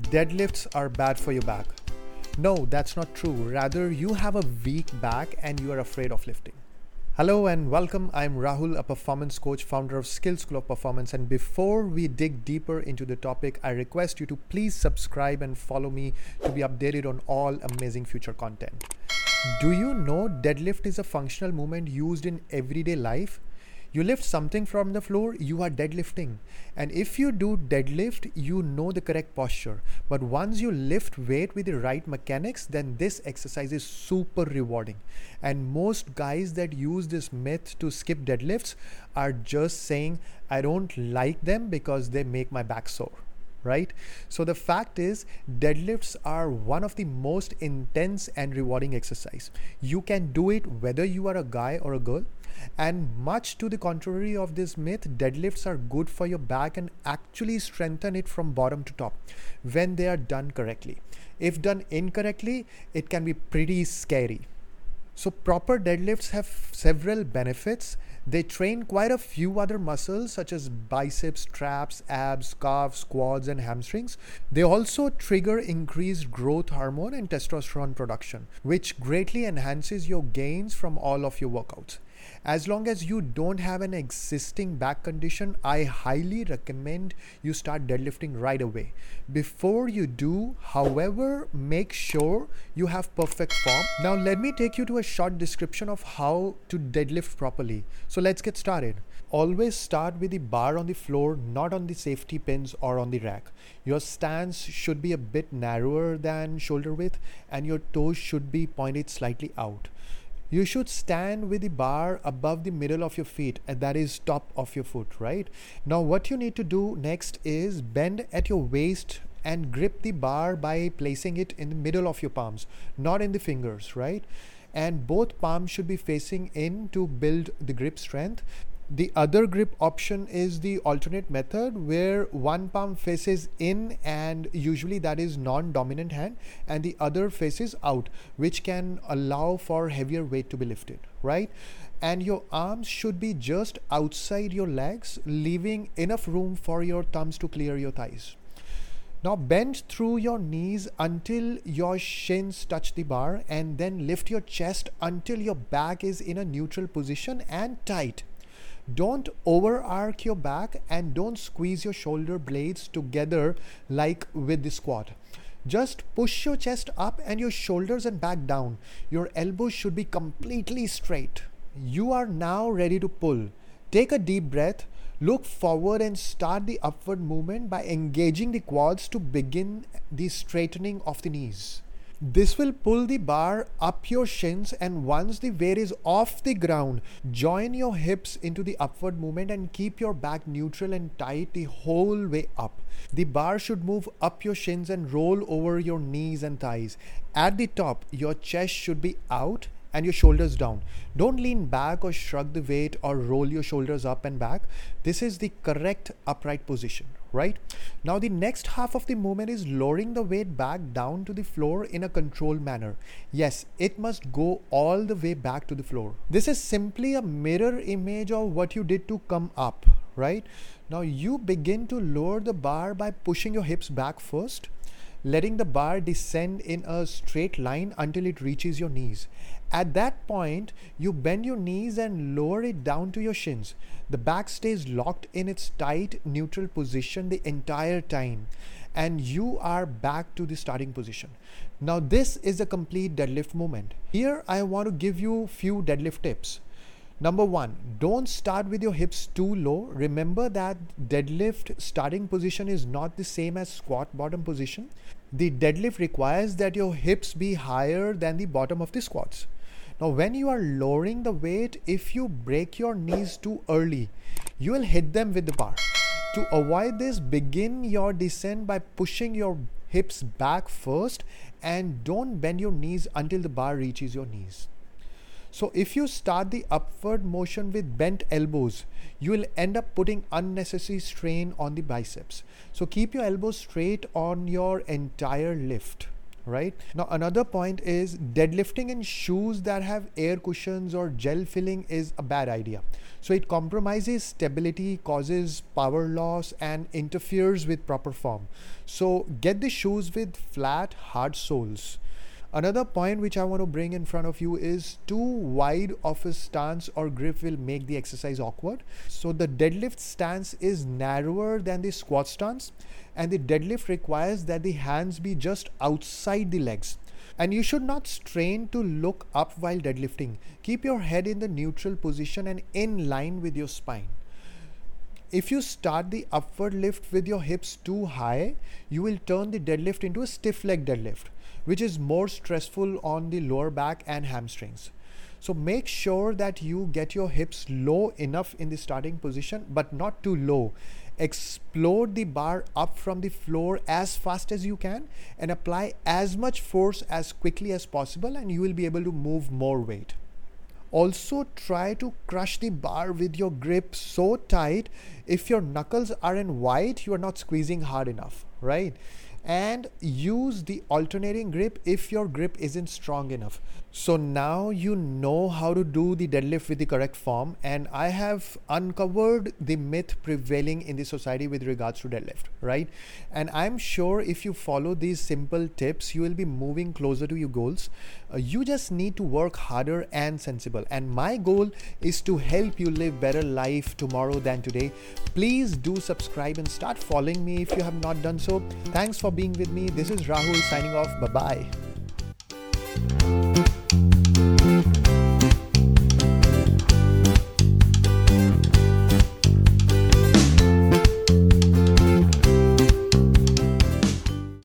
deadlifts are bad for your back. No, that's not true. Rather, you have a weak back and you are afraid of lifting. Hello and welcome. I'm Rahul, a performance coach, founder of Skills School of Performance. And before we dig deeper into the topic, I request you to please subscribe and follow me to be updated on all amazing future content. Do you know deadlift is a functional movement used in everyday life? You lift something from the floor, you are deadlifting. And if you do deadlift, you know the correct posture. But once you lift weight with the right mechanics, then this exercise is super rewarding. And most guys that use this myth to skip deadlifts are just saying, I don't like them because they make my back sore. Right? So the fact is, deadlifts are one of the most intense and rewarding exercise. You can do it whether you are a guy or a girl. And much to the contrary of this myth, deadlifts are good for your back and actually strengthen it from bottom to top when they are done correctly. If done incorrectly, it can be pretty scary. So proper deadlifts have several benefits. They train quite a few other muscles such as biceps, traps, abs, calves, quads, and hamstrings. They also trigger increased growth hormone and testosterone production, which greatly enhances your gains from all of your workouts. As long as you don't have an existing back condition, I highly recommend you start deadlifting right away. Before you do, however, make sure you have perfect form. Now let me take you to a short description of how to deadlift properly. So let's get started. Always start with the bar on the floor, not on the safety pins or on the rack. Your stance should be a bit narrower than shoulder width and your toes should be pointed slightly out. You should stand with the bar above the middle of your feet, and that is top of your foot, right? Now what you need to do next is bend at your waist and grip the bar by placing it in the middle of your palms, not in the fingers, right? And both palms should be facing in to build the grip strength. The other grip option is the alternate method where one palm faces in and usually that is non-dominant hand and the other faces out, which can allow for heavier weight to be lifted, right? And your arms should be just outside your legs, leaving enough room for your thumbs to clear your thighs. Now bend through your knees until your shins touch the bar and then lift your chest until your back is in a neutral position and tight. Don't over arc your back and don't squeeze your shoulder blades together like with the squat. Just push your chest up and your shoulders and back down. Your elbows should be completely straight. You are now ready to pull. Take a deep breath. Look forward and start the upward movement by engaging the quads to begin the straightening of the knees. This will pull the bar up your shins, and once the weight is off the ground, join your hips into the upward movement and keep your back neutral and tight the whole way up. The bar should move up your shins and roll over your knees and thighs. At the top, your chest should be out and your shoulders down. Don't lean back or shrug the weight or roll your shoulders up and back. This is the correct upright position, right? Now the next half of the movement is lowering the weight back down to the floor in a controlled manner. Yes, it must go all the way back to the floor. This is simply a mirror image of what you did to come up, right? Now you begin to lower the bar by pushing your hips back first, letting the bar descend in a straight line until it reaches your knees. At that point, you bend your knees and lower it down to your shins. The back stays locked in its tight, neutral position the entire time, and you are back to the starting position. Now, this is a complete deadlift movement. Here, I want to give you a few deadlift tips. Number one, don't start with your hips too low. Remember that deadlift starting position is not the same as squat bottom position. The deadlift requires that your hips be higher than the bottom of the squats. Now, when you are lowering the weight, if you break your knees too early, you will hit them with the bar. To avoid this, begin your descent by pushing your hips back first and don't bend your knees until the bar reaches your knees. So if you start the upward motion with bent elbows, you will end up putting unnecessary strain on the biceps. So keep your elbows straight on your entire lift, right? Now, another point is deadlifting in shoes that have air cushions or gel filling is a bad idea. So it compromises stability, causes power loss, and interferes with proper form. So get the shoes with flat, hard soles. Another point which I want to bring in front of you is too wide of a stance or grip will make the exercise awkward. So the deadlift stance is narrower than the squat stance, and the deadlift requires that the hands be just outside the legs. And you should not strain to look up while deadlifting. Keep your head in the neutral position and in line with your spine. If you start the upward lift with your hips too high, you will turn the deadlift into a stiff leg deadlift, which is more stressful on the lower back and hamstrings. So make sure that you get your hips low enough in the starting position, but not too low. Explode the bar up from the floor as fast as you can and apply as much force as quickly as possible, and you will be able to move more weight. Also, try to crush the bar with your grip so tight. If your knuckles aren't wide, you are not squeezing hard enough, right? And use the alternating grip if your grip isn't strong enough. So now you know how to do the deadlift with the correct form, and I have uncovered the myth prevailing in the society with regards to deadlift, right? And I'm sure if you follow these simple tips, you will be moving closer to your goals. You just need to work harder and sensible. And my goal is to help you live better life tomorrow than today. Please do subscribe and start following me if you have not done so. Thanks for being with me. This is Rahul signing off. Bye-bye.